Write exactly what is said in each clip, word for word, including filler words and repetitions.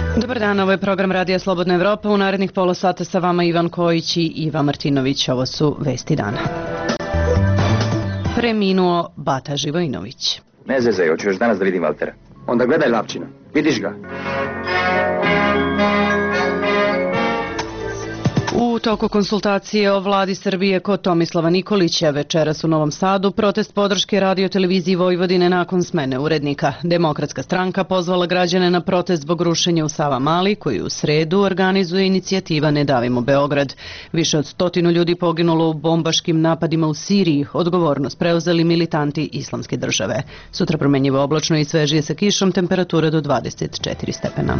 Dobar dan, ovo je program Radija Slobodna Evropa. U narednih pola sata sa vama Ivan Kojić i Iva Martinović. Ovo su vesti dana. Preminuo Bata Živojinović. Ne zezaj, hoću još danas da vidim Valtera. Onda gledaj Lapčina, vidiš ga. U toku konsultacije o vladi Srbije kod Tomislava Nikolića večeras u Novom Sadu protest podrške radio-televiziji Vojvodine nakon smene urednika. Demokratska stranka pozvala građane na protest zbog rušenja u Savamali, koji u sredu organizuje inicijativa Ne davimo Beograd. Više od stotinu ljudi poginulo u bombaškim napadima u Siriji, odgovornost preuzeli militanti Islamske države. Sutra promenjivo oblačno i svežije sa kišom, temperatura do dvadeset četiri stepena.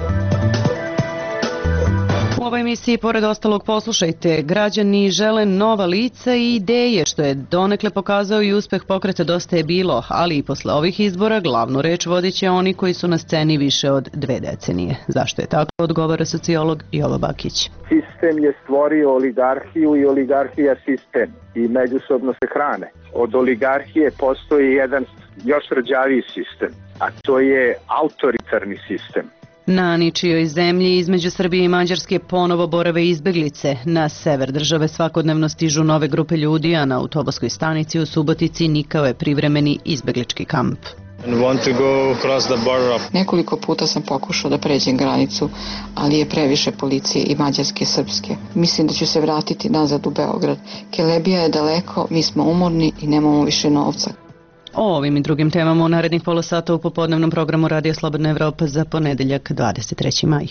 U ovoj emisiji, pored ostalog, poslušajte, građani žele nova lica i ideje, što je donekle pokazao i uspeh pokreta Dosta je bilo, ali i posle ovih izbora glavnu reč vodit će oni koji su na sceni više od dve decenije. Zašto je tako, odgovara sociolog Jovo Bakić. Sistem je stvorio oligarhiju i oligarhija sistem i međusobno se hrane. Od oligarhije postoji jedan još rđaviji sistem, a to je autoritarni sistem. Na ničijoj zemlji između Srbije i Mađarske ponovo borave izbeglice. Na sever države svakodnevno stižu nove grupe ljudi, a na autobuskoj stanici u Subotici nikao je privremeni izbeglički kamp. Nekoliko puta sam pokušao da pređem granicu, ali je previše policije i mađarske i srpske. Mislim da ću se vratiti nazad u Beograd. Kelebija je daleko, mi smo umorni i nemamo više novca. O ovim i drugim temama u narednih pola sata u popodnevnom programu Radija Slobodna Evropa za ponedeljak dvadeset treći maj.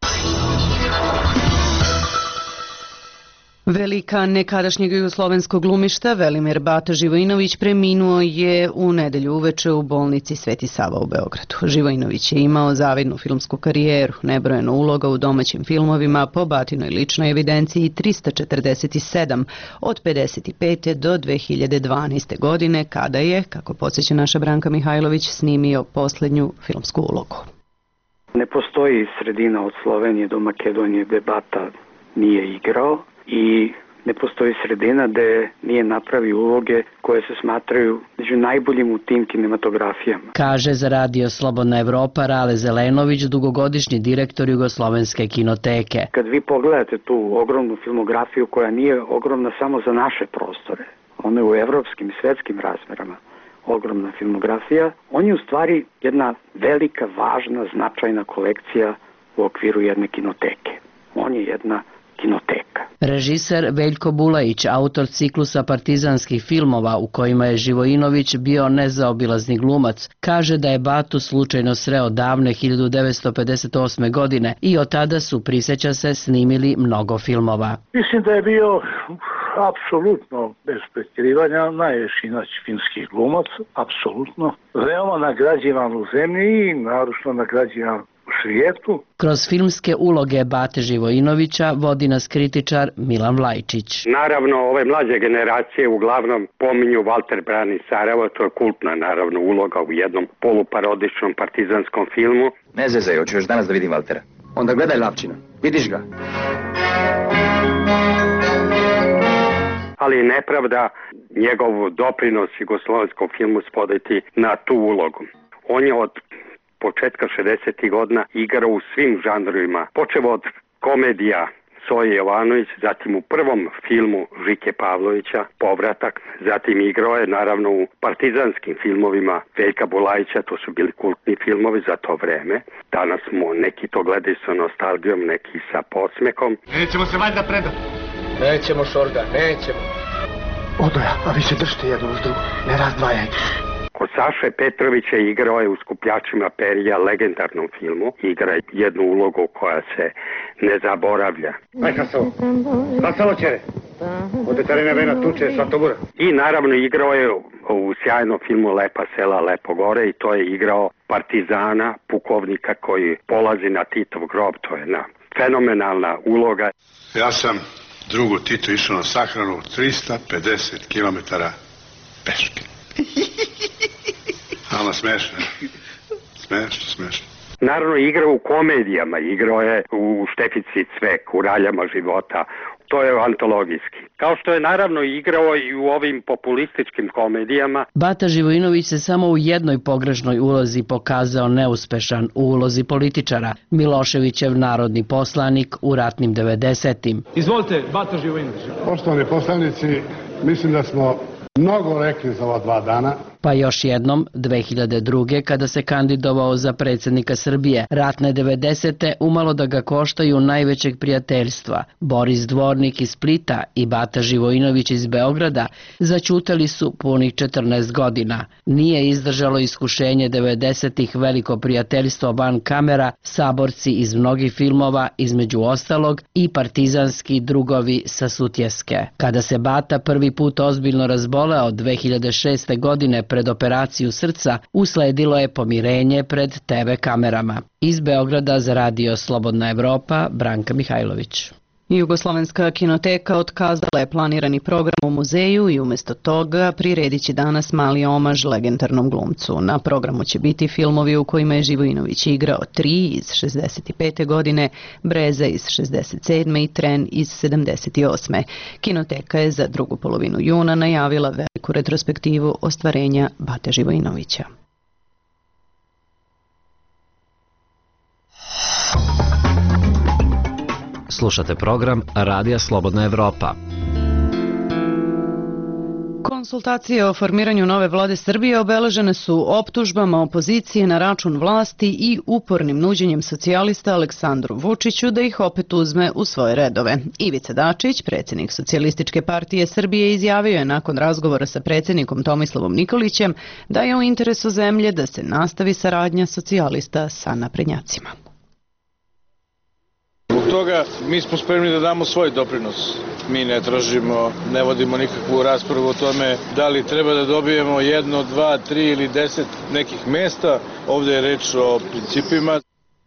Velika nekadašnjeg jugoslovenskog glumišta Velimir Bata Živojinović preminuo je u nedelju uveče u bolnici Sveti Sava u Beogradu. Živojinović je imao zavidnu filmsku karijeru, nebrojeno uloga u domaćim filmovima, po Batinoj ličnoj evidenciji trista četrdeset sedam od pedeset pete do dve hiljade dvanaeste. godine, kada je, kako podsjeća naša Branka Mihajlović, snimio poslednju filmsku ulogu. Ne postoji sredina od Slovenije do Makedonije gde Bata nije igrao. I ne postoji sredina gde nije napravio uloge koje se smatraju među najboljim u tim kinematografijama. Kaže za Radio Slobodna Evropa Rale Zelenović, dugogodišnji direktor Jugoslovenske kinoteke. Kad vi pogledate tu ogromnu filmografiju koja nije ogromna samo za naše prostore, ona je u evropskim i svetskim razmerama ogromna filmografija, on je u stvari jedna velika, važna, značajna kolekcija u okviru jedne kinoteke. On je jedna kinoteka. Režiser Veljko Bulajić, autor ciklusa partizanskih filmova u kojima je Živojinović bio nezaobilazni glumac, kaže da je Batu slučajno sreo davne hiljadu devetsto pedeset osme. godine i od tada su, prisjeća se, snimili mnogo filmova. Mislim da je bio apsolutno, bez pretjerivanja, najveći filmski glumac, apsolutno. Veoma nagrađivan u zemlji i naročno nagrađivan u svijetu. Kroz filmske uloge Bate Živojinovića vodi nas kritičar Milan Vlajčić. Naravno, ove mlađe generacije uglavnom pominju Valter brani Sarajevo, to je kultna naravno uloga u jednom poluparodičnom partizanskom filmu. Ne zezaj, hoću još danas da vidim Valtera. Onda gledaj Lapčina, vidiš ga. Ali je nepravda njegov doprinos jugoslovenskom filmu spoditi na tu ulogu. On je od početka šezdesetih godina igrao u svim žanrovima, počeo od komedija Soje Jovanović, zatim u prvom filmu Žike Pavlovića, Povratak, zatim igrao je naravno u partizanskim filmovima Veljka Bulajića, to su bili kultni filmovi za to vreme. Danas mu neki to gledaju sa nostalgijom, neki sa podsmekom. Nećemo se valjda predati. Nećemo, Šorga, nećemo. Odoja, a vi se držite jedno uz drugo, ne razdvajajte. Kod Saše Petrovića igrao je u Skupljačima perija, legendarnom filmu. Igra jednu ulogu koja se ne zaboravlja. Aj, Hasovo, Hasovo čere, ode Tarina Vena tuče, Svatobura. I naravno igrao je u sjajnom filmu Lepa sela, Lepo gore i to je igrao partizana, pukovnika koji polazi na Titov grob, to je jedna fenomenalna uloga. Ja sam drugu Titu išao na sahranu trista pedeset kilometara peške. Ali smešno, smešno, smešno. Naravno, igrao u komedijama, igrao je u Štefici Cvek, u Raljama života, to je antologijski. Kao što je naravno igrao i u ovim populističkim komedijama. Bata Živojinović se samo u jednoj pogrešnoj ulozi pokazao neuspešan, u ulozi političara, Miloševićev narodni poslanik u ratnim devedesetim. Izvolite, Bata Živojinović. Poštovani poslanici, mislim da smo mnogo rekli za ova dva dana. Pa još jednom, dve hiljade druge. kada se kandidovao za predsjednika Srbije, ratne devedesete umalo da ga koštaju najvećeg prijateljstva. Boris Dvornik iz Splita i Bata Živojinović iz Beograda zaćutali su punih četrnaest godina. Nije izdržalo iskušenje devedesetih veliko prijateljstvo van kamera, saborci iz mnogih filmova, između ostalog i partizanski drugovi sa Sutjeske. Kada se Bata prvi put ozbiljno razboleo dve hiljade šeste. godine pred operaciju srca, usledilo je pomirenje pred te ve kamerama. Iz Beograda za radio Slobodna Evropa, Branka Mihajlović. Jugoslovenska kinoteka otkazala je planirani program u muzeju i umjesto toga priredit će danas mali omaž legendarnom glumcu. Na programu će biti filmovi u kojima je Živojinović igrao Tri iz šezdeset pete. godine, Breza iz šezdeset sedme. i Tren iz sedamdeset osme. Kinoteka je za drugu polovinu juna najavila veliku retrospektivu ostvarenja Bate Živojinovića. Slušate program Radija Slobodna Evropa. Konsultacije o formiranju nove vlade Srbije obeležene su optužbama opozicije na račun vlasti i upornim nuđenjem socijalista Aleksandru Vučiću da ih opet uzme u svoje redove. Ivica Dačić, predsjednik Socijalističke partije Srbije, izjavio je nakon razgovora sa predsjednikom Tomislavom Nikolićem da je u interesu zemlje da se nastavi saradnja socijalista sa naprednjacima. Zbog toga mi smo spremni da damo svoj doprinos. Mi ne tražimo, ne vodimo nikakvu raspravu o tome da li treba da dobijemo jedno, dva, tri ili deset nekih mesta. Ovdje je reč o principima.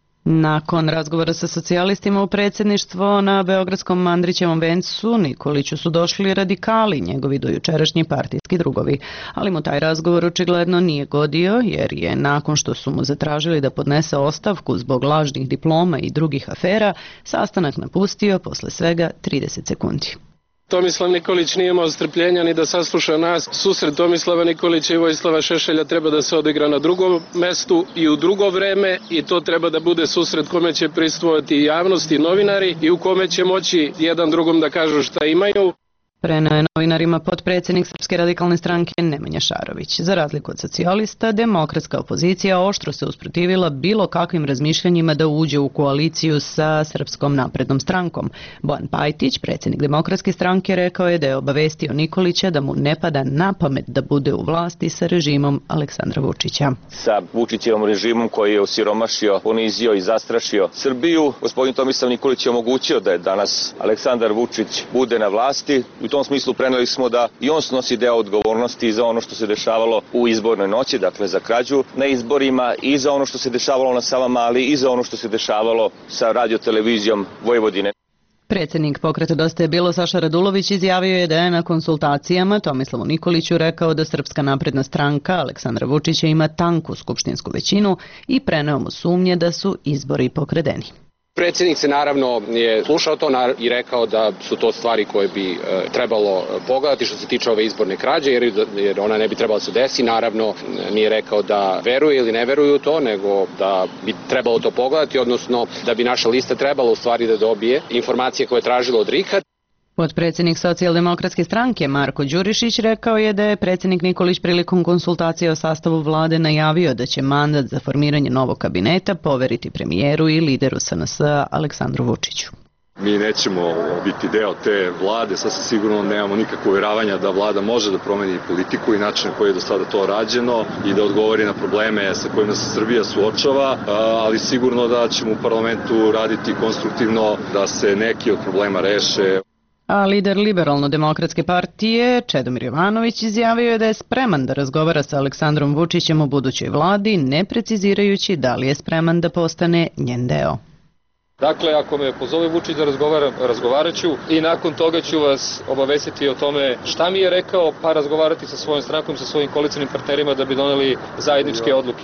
Nakon razgovora sa socijalistima u predsjedništvo na Beogradskom Andrićevom vencu, Nikoliću su došli radikali, njegovi dojučerašnji partijski drugovi. Ali mu taj razgovor očigledno nije godio, jer je nakon što su mu zatražili da podnese ostavku zbog lažnih diploma i drugih afera, sastanak napustio posle svega trideset sekundi. Tomislav Nikolić nije imao strpljenja ni da sasluša nas. Susret Tomislava Nikolića i Vojislava Šešelja treba da se odigra na drugom mestu i u drugo vreme i to treba da bude susret kome će prisustvovati i javnost i novinari i u kome će moći jedan drugom da kažu šta imaju. Preneo je novinarima potpredsjednik Srpske radikalne stranke Nemanja Šarović. Za razliku od socijalista, demokratska opozicija oštro se usprotivila bilo kakvim razmišljanjima da uđe u koaliciju sa Srpskom naprednom strankom. Bojan Pajtić, predsjednik demokratske stranke, rekao je da je obavestio Nikolića da mu ne pada na pamet da bude u vlasti sa režimom Aleksandra Vučića. Sa Vučićevom režimom koji je osiromašio, ponizio i zastrašio Srbiju, gospodin Tomislav Nikolić je omogućio da je danas Aleksandar Vučić bude na vlasti. U tom smislu preneli smo da i on snosi deo odgovornosti za ono što se dešavalo u izbornoj noći, dakle za krađu na izborima i za ono što se dešavalo na Savamali i za ono što se dešavalo sa radiotelevizijom Vojvodine. Predsjednik Pokreta Dosta je bilo Saša Radulović izjavio je da je na konsultacijama Tomislavu Nikoliću rekao da Srpska napredna stranka Aleksandra Vučića ima tanku skupštinsku većinu i preneo mu sumnje da su izbori pokradeni. Predsjednik se naravno je slušao to i rekao da su to stvari koje bi e, trebalo pogledati što se tiče ove izborne krađe, jer, jer ona ne bi trebala se desi. Naravno nije rekao da veruje ili ne veruju u to, nego da bi trebalo to pogledati, odnosno da bi naša lista trebala u stvari da dobije informacije koje je tražila od RIK-a. Potpredsjednik Socijaldemokratske stranke Marko Đurišić rekao je da je predsjednik Nikolić prilikom konsultacije o sastavu vlade najavio da će mandat za formiranje novog kabineta poveriti premijeru i lideru S N S-a Aleksandru Vučiću. Mi nećemo biti deo te vlade, sasvim sigurno nemamo nikakvo uvjeravanja da vlada može da promeni politiku i način na koji je do sada to rađeno i da odgovori na probleme sa kojima se Srbija suočava, ali sigurno da ćemo u parlamentu raditi konstruktivno da se neki od problema reše. A lider Liberalno-demokratske partije Čedomir Jovanović izjavio je da je spreman da razgovara sa Aleksandrom Vučićem u budućoj vladi, ne precizirajući da li je spreman da postane njen deo. Dakle, ako me pozove Vučić da razgovaram, razgovarat ću i nakon toga ću vas obavestiti o tome šta mi je rekao, pa razgovarati sa svojom strankom, sa svojim koalicijnim partnerima da bi doneli zajedničke odluke.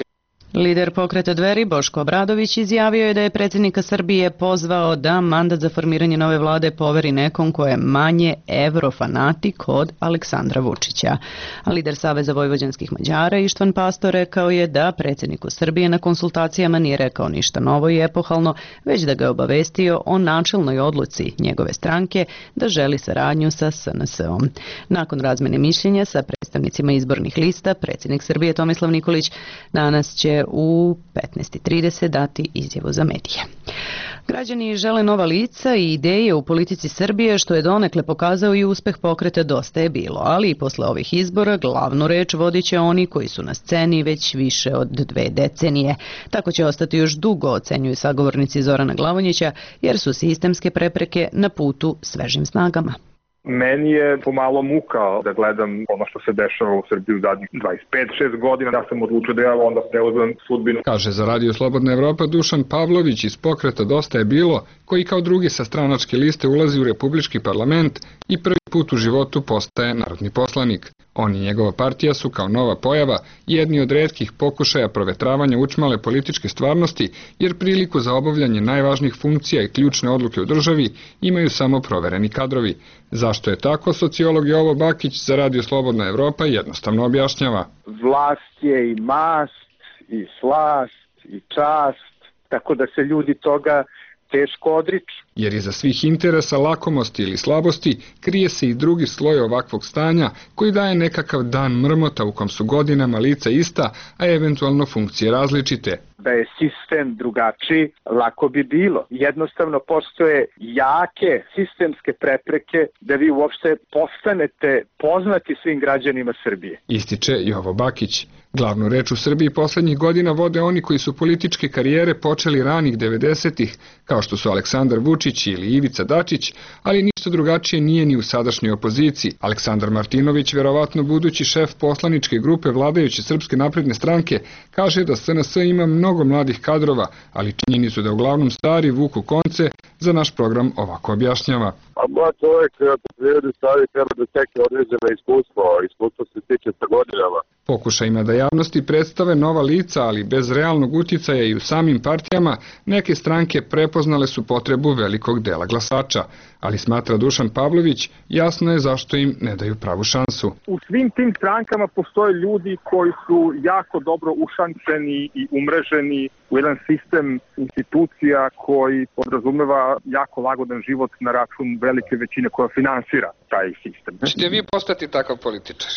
Lider pokreta Dveri Boško Obradović izjavio je da je predsjednika Srbije pozvao da mandat za formiranje nove vlade poveri nekom ko je manje evrofanatik od Aleksandra Vučića. A lider Saveza vojvođanskih Mađara Ištvan Pastor rekao je da predsjedniku Srbije na konsultacijama nije rekao ništa novo i epohalno, već da ga je obavestio o načelnoj odluci njegove stranke da želi saradnju sa S N S-om. Nakon razmene mišljenja sa predstavnicima izbornih lista, predsjednik Srbije Tomislav Nikolić danas će u petnaest i trideset dati izjavu za medije. Građani žele nova lica i ideje u politici Srbije, što je donekle pokazao i uspeh pokreta Dosta je bilo, ali i posle ovih izbora glavnu reč vodit će oni koji su na sceni već više od dve decenije. Tako će ostati još dugo, ocenjuju sagovornici Zorana Glavonjića, jer su sistemske prepreke na putu svežim snagama. Meni je pomalo muka da gledam ono što se dešava u Srbiji u zadnjih dvadeset pet šest godina. Ja sam odlučio da ja onda preuzmem sudbinu. Kaže za Radio Slobodna Evropa Dušan Pavlović iz pokreta Dosta je bilo, koji kao drugi sa stranačke liste ulazi u Republički parlament i prvi put u životu postaje narodni poslanik. On i njegova partija su kao nova pojava jedni od retkih pokušaja provetravanja učmale političke stvarnosti, jer priliku za obavljanje najvažnijih funkcija i ključne odluke u državi imaju samo provereni kadrovi. Zašto je tako, sociolog Jovo Bakić za Radio Slobodna Evropa jednostavno objašnjava. Vlast je i mast, i slast, i čast, tako da se ljudi toga teško odriču. Jer iza svih interesa, lakomosti ili slabosti krije se i drugi sloj ovakvog stanja koji daje nekakav dan mrmota u kom su godinama lica ista, a eventualno funkcije različite. Da je sistem drugačiji, lako bi bilo. Jednostavno postoje jake sistemske prepreke da vi uopšte postanete poznati svim građanima Srbije. Ističe Jovo Bakić. Glavnu reč u Srbiji poslednjih godina vode oni koji su političke karijere počeli ranih devedesetih, kao što su Aleksandar Vučić ili Ivica Dačić, ali ništa drugačije nije ni u sadašnjoj opoziciji. Aleksandar Martinović, verovatno budući šef poslaničke grupe vladajuće Srpske napredne stranke, kaže da S N S ima mnogo mladih kadrova, ali činjeni su da uglavnom stari vuku konce, za naš program ovako objašnjava. A mlad čovjek po prirodi stvari treba da stekne određeno iskustvo, iskustvo se stiče sa godinama. Pokušajima da javnosti predstave nova lica, ali bez realnog uticaja i u samim partijama, neke stranke prepoznale su potrebu velikog dela glasača, ali smatra Dušan Pavlović, jasno je zašto im ne daju pravu šansu. U svim tim strankama postoje ljudi koji su jako dobro ušančeni i umreženi u jedan sistem institucija koji podrazumeva jako lagodan život na račun velike većine koja finansira taj sistem. Ćete vi postati takav političar?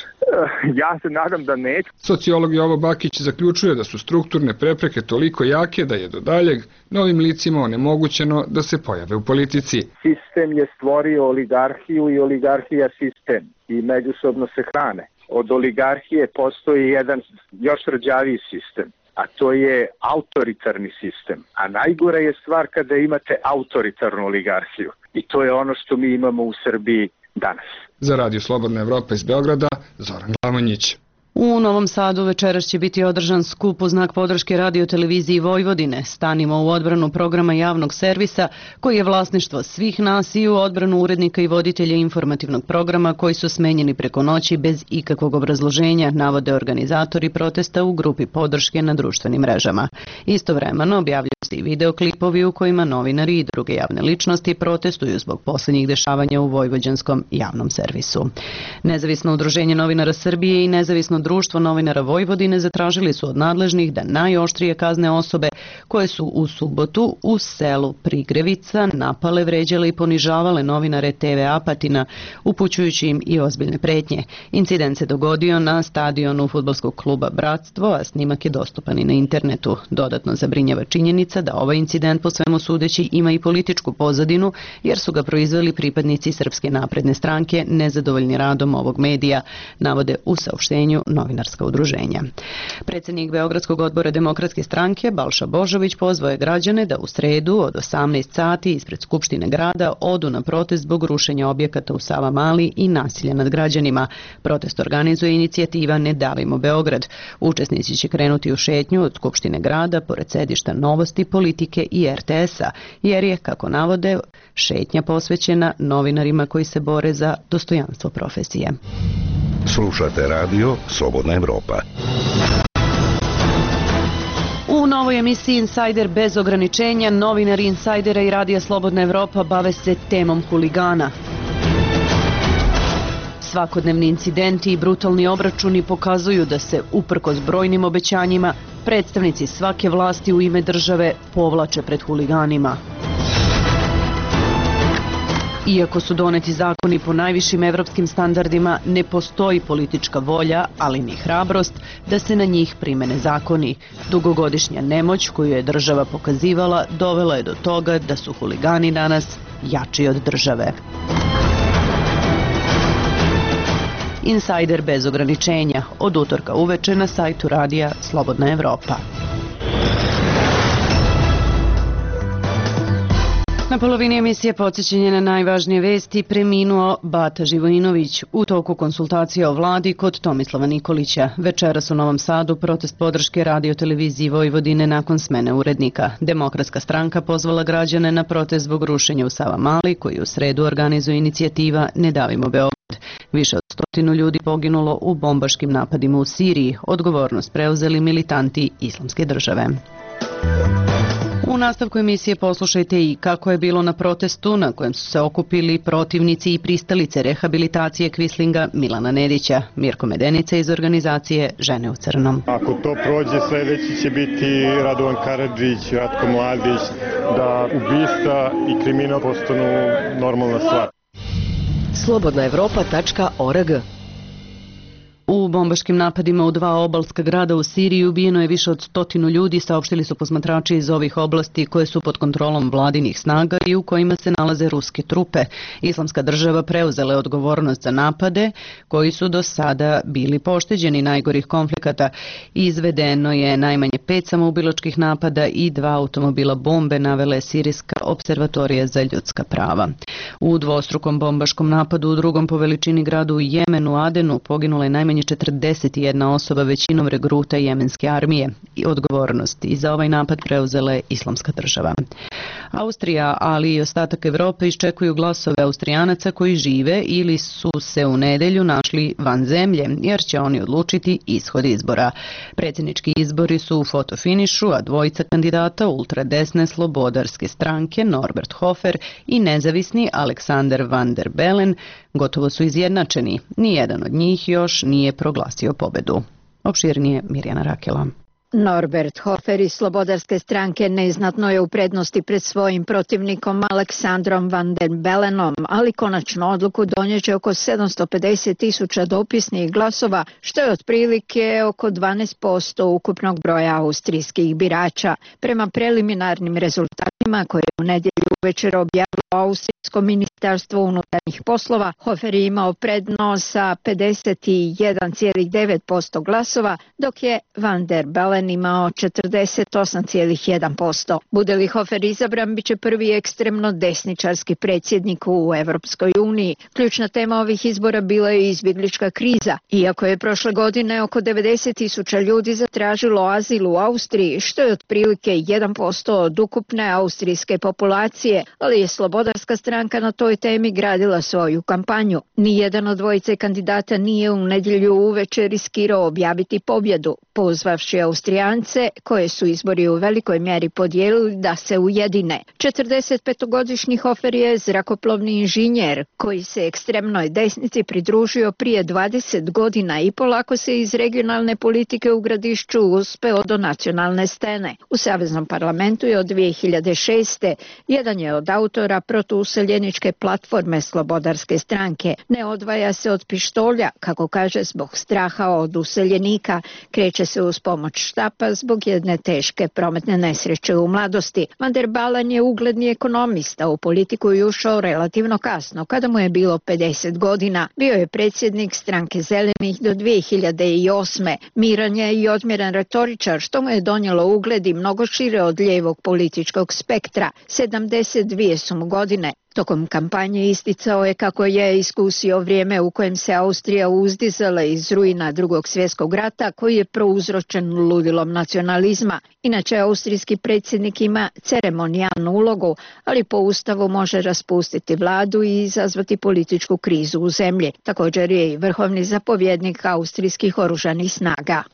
Ja se nadam da neće. Sociolog Jovo Bakić zaključuje da su strukturne prepreke toliko jake da je do daljeg novim licima onemogućeno da se pojave u politici. Sistem je stvorio oligarhiju i oligarhija sistem i međusobno se hrane. Od oligarhije postoji jedan još rđaviji sistem, a to je autoritarni sistem. A najgora je stvar kada imate autoritarnu oligarhiju. I to je ono što mi imamo u Srbiji danas. Za Radio Slobodna Evropa iz Beograda, Zoran Glavonjić. U Novom Sadu večeras će biti održan skup u znak podrške Radio televiziji Vojvodine. Stanimo u odbranu programa javnog servisa koji je vlasništvo svih nas i u odbranu urednika i voditelja informativnog programa koji su smenjeni preko noći bez ikakvog obrazloženja, navode organizatori protesta u grupi podrške na društvenim mrežama. Istovremeno objavljuju se i videoklipovi u kojima novinari i druge javne ličnosti protestuju zbog posljednjih dešavanja u vojvođanskom javnom servisu. Nezavisno udruženje novinara Srbije i nezavisno Društvo novinara Vojvodine zatražili su od nadležnih da najoštrije kazne osobe koje su u subotu u selu Prigrevica napale, vređale i ponižavale novinare T V Apatina, upućujući im i ozbiljne pretnje. Incident se dogodio na stadionu fudbalskog kluba Bratstvo, a snimak je dostupan i na internetu. Dodatno zabrinjava činjenica da ovaj incident po svemu sudeći ima i političku pozadinu, jer su ga proizveli pripadnici Srpske napredne stranke nezadovoljni radom ovog medija, navode u saopštenju novinarska udruženja. Predsjednik Beogradskog odbora Demokratske stranke Balša Božović pozvao je građane da u sredu od osamnaest sati ispred Skupštine grada odu na protest zbog rušenja objekata u Savamali i nasilja nad građanima. Protest organizuje inicijativa Ne davimo Beograd. Učesnici će krenuti u šetnju od Skupštine grada pored sedišta Novosti, Politike i R T S-a, jer je, kako navode, šetnja posvećena novinarima koji se bore za dostojanstvo profesije. Slušate radio Slobodna Evropa. Na ovoj emisiji Insider bez ograničenja, novinari Insidera i Radija Slobodna Evropa bave se temom huligana. Svakodnevni incidenti i brutalni obračuni pokazuju da se, uprkos brojnim obećanjima, predstavnici svake vlasti u ime države povlače pred huliganima. Iako su doneti zakoni po najvišim evropskim standardima, ne postoji politička volja, ali ni hrabrost, da se na njih primene zakoni. Dugogodišnja nemoć koju je država pokazivala dovela je do toga da su huligani danas jači od države. Insider bez ograničenja, od utorka uveče na sajtu Radija Slobodna Evropa. Na polovini emisije podsjećanje na najvažnije vesti preminuo Bata Živojinović u toku konsultacija o vladi kod Tomislava Nikolića. Večeras u Novom Sadu protest podrške radio televiziji Vojvodine nakon smene urednika. Demokratska stranka pozvala građane na protest zbog rušenja u Savamali, koji u sredu organizuje inicijativa Ne davimo Beograd. Više od stotinu ljudi poginulo u bombaškim napadima u Siriji. Odgovornost preuzeli militanti Islamske države. U nastavku emisije poslušajte i kako je bilo na protestu na kojem su se okupili protivnici i pristalice rehabilitacije Kvislinga Milana Nedića. Mirko Medenica iz organizacije Žene u crnom. Ako to prođe, sledeći će biti Radovan Karadžić, Ratko Mladić, da ubistva i kriminal postanu normalna stvar. slobodna evropa tačka org. U bombaškim napadima u dva obalska grada u Siriji ubijeno je više od stotinu ljudi, saopštili su posmatrači iz ovih oblasti koje su pod kontrolom vladinih snaga i u kojima se nalaze ruske trupe. Islamska država preuzela je odgovornost za napade koji su do sada bili pošteđeni najgorih konflikata. Izvedeno je najmanje pet samoubilačkih napada i dva automobila bombe, navela je Sirijska observatorija za ljudska prava. U dvostrukom bombaškom napadu u drugom po veličini gradu u Jemenu, Adenu, poginula je najmanje četrdeset jedna osoba, većinom regruta jemenske armije. I odgovornost i za ovaj napad preuzela je Islamska država. Austrija, ali i ostatak Evrope iščekuju glasove Austrijanaca koji žive ili su se u nedelju našli van zemlje, jer će oni odlučiti ishod izbora. Predsjednički izbori su u fotofinišu, a dvojica kandidata ultradesne slobodarske stranke, Norbert Hofer i nezavisni Alexander Van der Bellen, gotovo su izjednačeni. Nijedan od njih još nije proglasio pobedu. Opširnije Mirjana Rakela. Norbert Hofer iz Slobodarske stranke neznatno je u prednosti pred svojim protivnikom Aleksandrom Van der Bellenom, ali konačnu odluku donijeće oko sedamsto pedeset tisuća dopisnih glasova, što je otprilike oko dvanaest posto ukupnog broja austrijskih birača. Prema preliminarnim rezultatima koje je u nedjelju uvečer objavilo Austrijsko ministarstvo unutarnjih poslova, Hofer je imao prednost sa pedeset jedan zarez devet posto glasova, dok je Van der Bellen imao četrdeset osam zarez jedan posto. Bude li Hofer izabran, bit će prvi ekstremno desničarski predsjednik u Evropskoj uniji. Ključna tema ovih izbora bila je izbjeglička kriza. Iako je prošle godine oko devedeset tisuća ljudi zatražilo azil u Austriji, što je otprilike jedan posto od ukupne austrijske populacije, ali je Slobodarska stranka na toj temi gradila svoju kampanju. Nijedan od dvojice kandidata nije u nedjelju uveče riskirao objaviti pobjedu, pozvavši Austrijance, koje su izbori u velikoj mjeri podijelili, da se ujedine. četrdesetpetogodišnji Hofer je zrakoplovni inženjer koji se ekstremnoj desnici pridružio prije dvadeset godina i polako se iz regionalne politike u Gradišću uspeo do nacionalne scene. U Saveznom parlamentu je od dvije hiljade šeste. Jedan je od autora protuuseljeničke platforme Slobodarske stranke. Ne odvaja se od pištolja, kako kaže, zbog straha od useljenika. Kreće se uz pomoć štapa zbog jedne teške prometne nesreće u mladosti. Van der Bellen je ugledni ekonomista, u politiku je ušao relativno kasno, kada mu je bilo pedeset godina. Bio je predsjednik stranke Zelenih do dvije hiljade osme. Miran je i odmjeran retoričar, što mu je donijelo ugled i mnogo šire od lijevog političkog spektra. sedamdeset dvije su mu godine. Tokom kampanje isticao je kako je iskusio vrijeme u kojem se Austrija uzdizala iz ruina Drugog svjetskog rata, koji je prouzročen ludilom nacionalizma. Inače, austrijski predsjednik ima ceremonijalnu ulogu, ali po ustavu može raspustiti vladu i izazvati političku krizu u zemlji. Također je i vrhovni zapovjednik austrijskih oružanih snaga.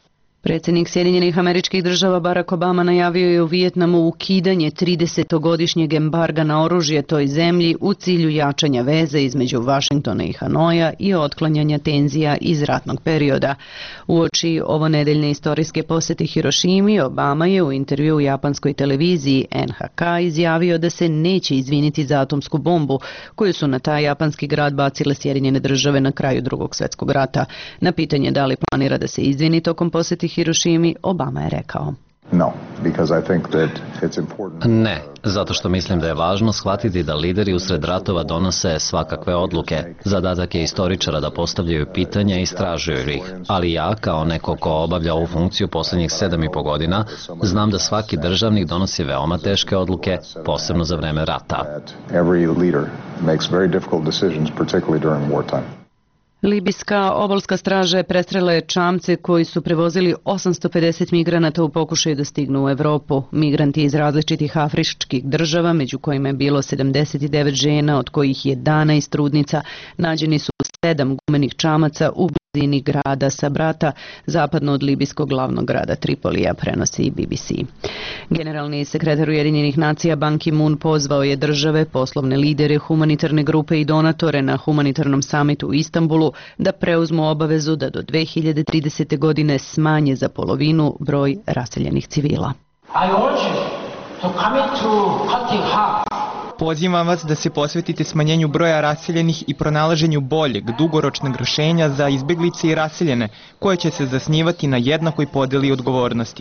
Predsjednik Sjedinjenih Američkih Država Barack Obama najavio je u Vijetnamu ukidanje tridesetogodišnjeg embarga na oružje toj zemlji u cilju jačanja veze između Vašingtona i Hanoja i otklanjanja tenzija iz ratnog perioda. Uoči ovonedeljne istorijske posete Hirošimi, Obama je u intervju u japanskoj televiziji N H K izjavio da se neće izviniti za atomsku bombu koju su na taj japanski grad bacile Sjedinjene Države na kraju Drugog svjetskog rata. Na pitanje da li planira da se izvini tokom posete Hirošimi, Obama je rekao: No, because I think that it's important. Ne, zato što mislim da je važno shvatiti da lideri usred ratova donose svakakve odluke. Zadatak je istoričara da postavljaju pitanja i istražuju ih. Ali ja, kao neko ko obavlja ovu funkciju posljednjih sedam i po godina, znam da svaki državnik donosi veoma teške odluke, posebno za vreme rata. Every leader makes very difficult decisions, particularly during wartime. Libijska obalska straža je prestrela čamce koji su prevozili osamsto pedeset migranata u pokušaju da stignu u Evropu. Migranti iz različitih afričkih država, među kojima je bilo sedamdeset devet žena, od kojih jedanaest trudnica, nađeni su sedam gumenih čamaca u blizini grada Sabrata, zapadno od libijskog glavnog grada Tripolija, prenosi B B C. Generalni sekretar Ujedinjenih nacija Ban Ki-moon pozvao je države, poslovne lidere, humanitarne grupe i donatore na humanitarnom samitu u Istanbulu da preuzmu obavezu da do dve hiljade tridesete. godine smanje za polovinu broj raseljenih civila. I urge you to commit to cutting half. Pozivam vas da se posvetite smanjenju broja raseljenih i pronalaženju boljeg, dugoročnog rješenja za izbjeglice i raseljene, koje će se zasnivati na jednakoj podeli odgovornosti.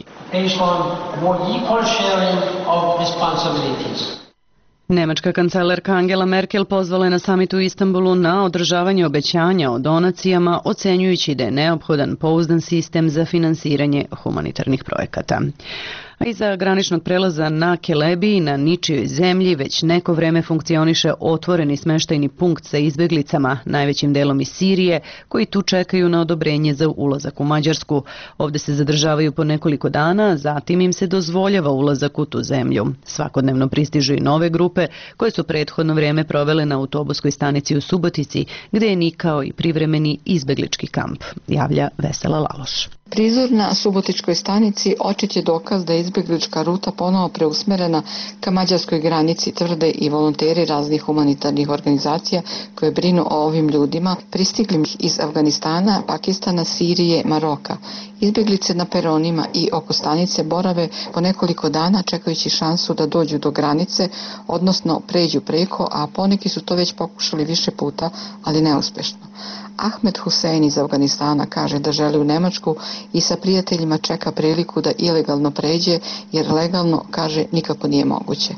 Nemačka kancelarka Angela Merkel pozvala je na samitu u Istanbulu na održavanje obećanja o donacijama, ocenjujući da je neophodan pouzdan sistem za finansiranje humanitarnih projekata. A iza graničnog prelaza na Kelebiji, na ničijoj zemlji, već neko vreme funkcioniše otvoreni smeštajni punkt sa izbjeglicama, najvećim delom iz Sirije, koji tu čekaju na odobrenje za ulazak u Mađarsku. Ovdje se zadržavaju po nekoliko dana, zatim im se dozvoljava ulazak u tu zemlju. Svakodnevno pristižu i nove grupe, koje su prethodno vrijeme provele na autobuskoj stanici u Subotici, gdje je nikao i privremeni izbjeglički kamp, javlja Vesela Laloš. Prizor na Subotičkoj stanici očit je dokaz da je izbjeglička ruta ponovo preusmerena ka mađarskoj granici, tvrde i volonteri raznih humanitarnih organizacija koje brinu o ovim ljudima, pristiglim iz Afganistana, Pakistana, Sirije, Maroka. Izbjeglice na peronima i oko stanice borave po nekoliko dana čekajući šansu da dođu do granice, odnosno pređu preko, a poneki su to već pokušali više puta, ali neuspješno. Ahmed Hussein iz Afganistana kaže da želi u Nemačku i sa prijateljima čeka priliku da ilegalno pređe, jer legalno, kaže, nikako nije moguće.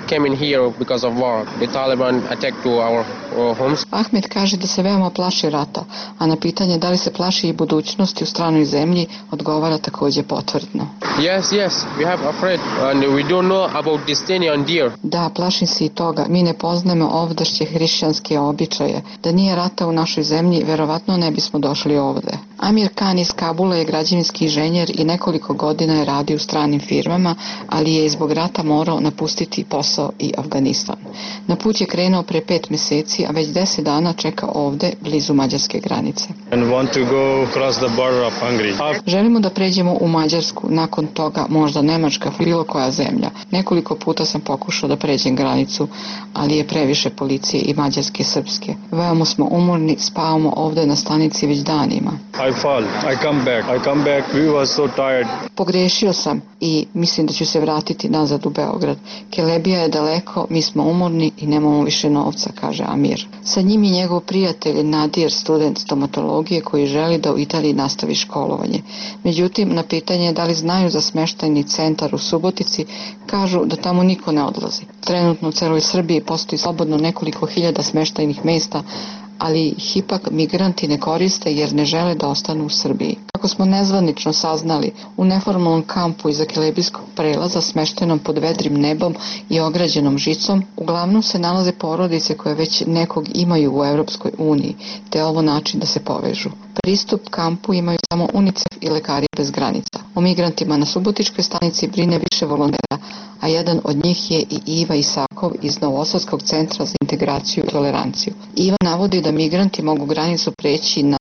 Ahmed kaže da se veoma plaši rata, a na pitanje da li se plaši i budućnosti u stranoj zemlji odgovara također potvrdno. Yes, yes, we have afraid and we don't know about destiny and dear. Da, plašim se i toga. Mi ne poznajemo ovdašnje hrišćanske običaje. Da nije rata u našoj zemlji, verovatno ne bismo došli ovde. Amir Khan iz Kabula je građevinski inženjer i nekoliko godina je radio u stranim firmama, ali je zbog rata morao napustiti posao i Afganistan. Na put je krenuo pre pet mjeseci, a već deset dana čeka ovde, blizu mađarske granice. And want to go across the border of Hungary. Želimo da pređemo u Mađarsku, nakon toga možda Nemačka, bilo koja zemlja. Nekoliko puta sam pokušao da pređem granicu, ali je previše policije i mađarske i srpske. Veoma smo umorni, spavamo ovde na stanici već danima. I fall, I come back, I come back, we were so tired. Pogrešio sam i mislim da ću se vratiti nazad u Beograd. Kelebija je daleko, mi smo umorni i nemamo više novca, kaže Amir. Sa njim je njegov prijatelj Nadir, student stomatologije koji želi da u Italiji nastavi školovanje. Međutim, na pitanje da li znaju za smeštajni centar u Subotici, kažu da tamo niko ne odlazi. Trenutno u celoj Srbiji postoji slobodno nekoliko hiljada smeštajnih mesta, ali ih ipak migranti ne koriste jer ne žele da ostanu u Srbiji. Kako smo nezvanično saznali, u neformalnom kampu iza Kelebijskog prelaza smeštenom pod vedrim nebom i ograđenom žicom, uglavnom se nalaze porodice koje već nekog imaju u Evropskoj uniji, te je ovo način da se povežu. Pristup kampu imaju samo UNICEF i Lekari bez granica. O migrantima na Subotičkoj stanici brine više volontera, a jedan od njih je i Iva Isakov iz Novosadskog centra za integraciju i toleranciju. Iva navodi da migranti mogu granicu preći na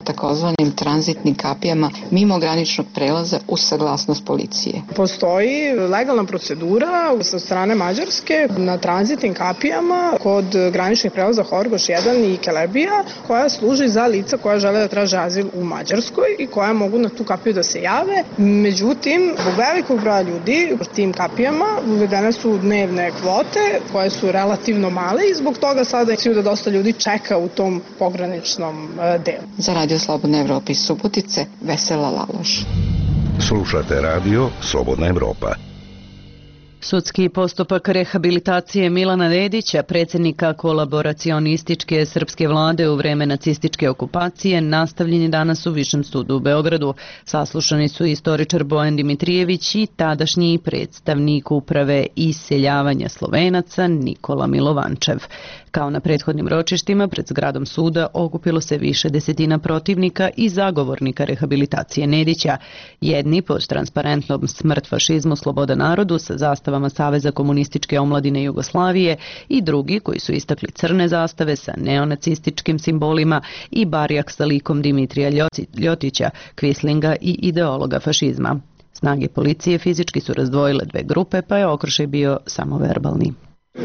takozvanim tranzitnim kapijama mimo graničnog prelaza uz saglasnost policije. Postoji legalna procedura sa strane Mađarske na tranzitnim kapijama kod graničnih prelaza Horgoš jedan i Kelebija, koja služi za lica koja žele da traže azil u Mađarskoj i koja mogu na tu kapiju da se jave. Međutim, zbog velikog broja ljudi u tim kapijama uvedene su dnevne kvote koje su relativno male i zbog toga sada je da dosta ljudi čeka u tom pograničnom delu. Za Radio Slobodna Evropa iz Subotice, Vesela Laloš. Slušate radio Slobodna Evropa. Sudski postupak rehabilitacije Milana Nedića, predsjednika kolaboracionističke srpske vlade u vreme nacističke okupacije, nastavljen je danas u Višem sudu u Beogradu. Saslušani su istoričar Bojan Dimitrijević i tadašnji predstavnik uprave iseljavanja Slovenaca Nikola Milovančev. Kao na prethodnim ročištima, pred zgradom suda okupilo se više desetina protivnika i zagovornika rehabilitacije Nedića. Jedni pod transparentnom smrt fašizmu, sloboda narodu sa zastavama Saveza komunističke omladine Jugoslavije i drugi koji su istakli crne zastave sa neonacističkim simbolima i barjak sa likom Dimitrija Ljotića, kvislinga i ideologa fašizma. Snage policije fizički su razdvojile dve grupe, pa je okršaj bio samo verbalni.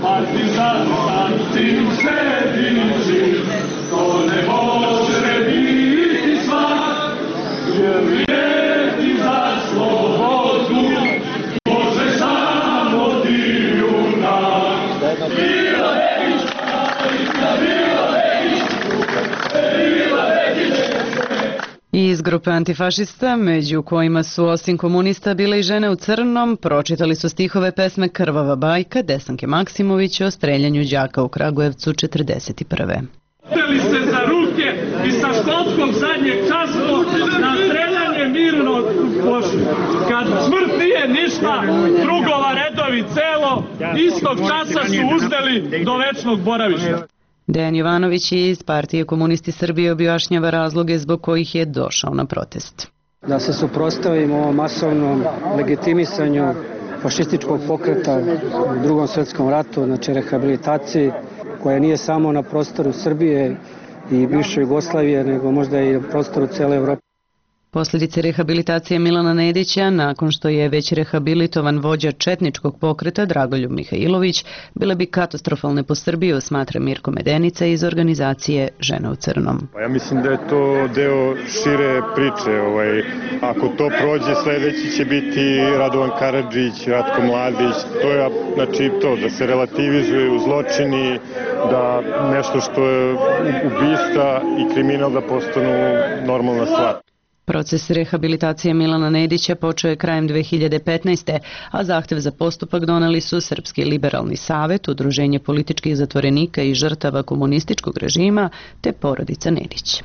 Iz grupe antifašista, među kojima su osim komunista bile i žene u crnom, pročitali su stihove pesme Krvava bajka Desanke Maksimović o streljanju đaka u Kragujevcu četrdeset prve. Uzeli se za ruke i sa školskog zadnjeg času na streljanje mirno pošli. Kad smrt nije ništa, drugova redovi celo, istog časa su uzdeli do večnog boravišta. Dejan Jovanović iz Partije komunisti Srbije objašnjava razloge zbog kojih je došao na protest. Da se suprotstavimo ovom masovnom legitimisanju fašističkog pokreta u Drugom svjetskom ratu, znači rehabilitaciji, koja nije samo na prostoru Srbije i bivše Jugoslavije, nego možda i na prostoru cele Evrope. Posljedice rehabilitacije Milana Nedića, nakon što je već rehabilitovan vođa četničkog pokreta Dragoljub Mihajlović, bile bi katastrofalne po Srbiju, smatra Mirko Medenica iz organizacije Žena u crnom. Pa ja mislim da je to deo šire priče. Ovaj, ako to prođe, sljedeći će biti Radovan Karadžić, Ratko Mladić. To je znači to, da se relativizuju zločini, da nešto što je ubistva i kriminal da postanu normalna stvar. Proces rehabilitacije Milana Nedića počeo je krajem dve hiljade petnaeste. a zahtev za postupak doneli su Srpski liberalni savet, Udruženje političkih zatvorenika i žrtava komunističkog režima te porodica Nedić.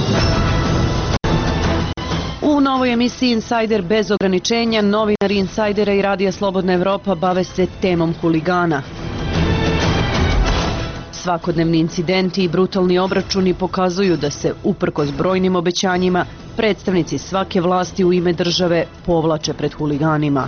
U novoj emisiji Insider bez ograničenja, novinari Insajdera i Radija Slobodna Evropa bave se temom huligana. Svakodnevni incidenti i brutalni obračuni pokazuju da se, uprkos brojnim obećanjima, predstavnici svake vlasti u ime države povlače pred huliganima.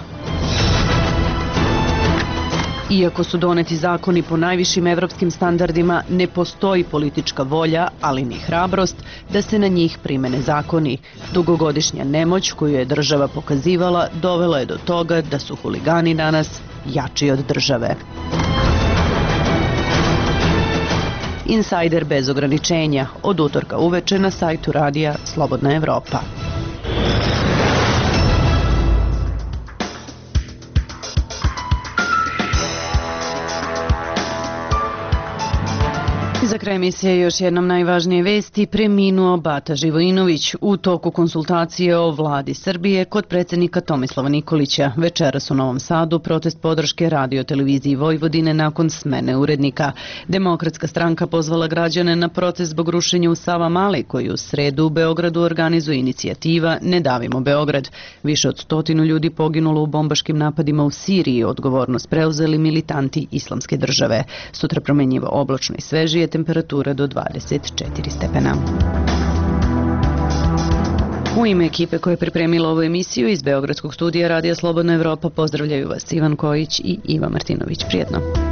Iako su doneti zakoni po najvišim evropskim standardima, ne postoji politička volja, ali ni hrabrost, da se na njih primene zakoni. Dugogodišnja nemoć koju je država pokazivala dovela je do toga da su huligani danas jači od države. Insider bez ograničenja, od utorka uveče na sajtu Radija Slobodna Evropa. Za kraj emisije još jednom najvažnije vesti. Preminuo Bata Živojinović u toku konsultacije o vladi Srbije kod predsjednika Tomislava Nikolića. Večeras u Novom Sadu protest podrške radio televiziji Vojvodine nakon smene urednika. Demokratska stranka pozvala građane na protest zbog rušenja u Savamali, koji u sredu u Beogradu organizuje inicijativa Ne davimo Beograd. Više od stotinu ljudi poginulo u bombaškim napadima u Siriji, odgovornost preuzeli militanti Islamske države. Sutra promenjivo oblačno i svežije, temperatura do dvadeset četiri stepena. U ime ekipe koja je pripremila ovu emisiju iz Beogradskog studija Radija Slobodna Evropa pozdravljaju vas Ivan Kojić i Iva Martinović. Prijetno.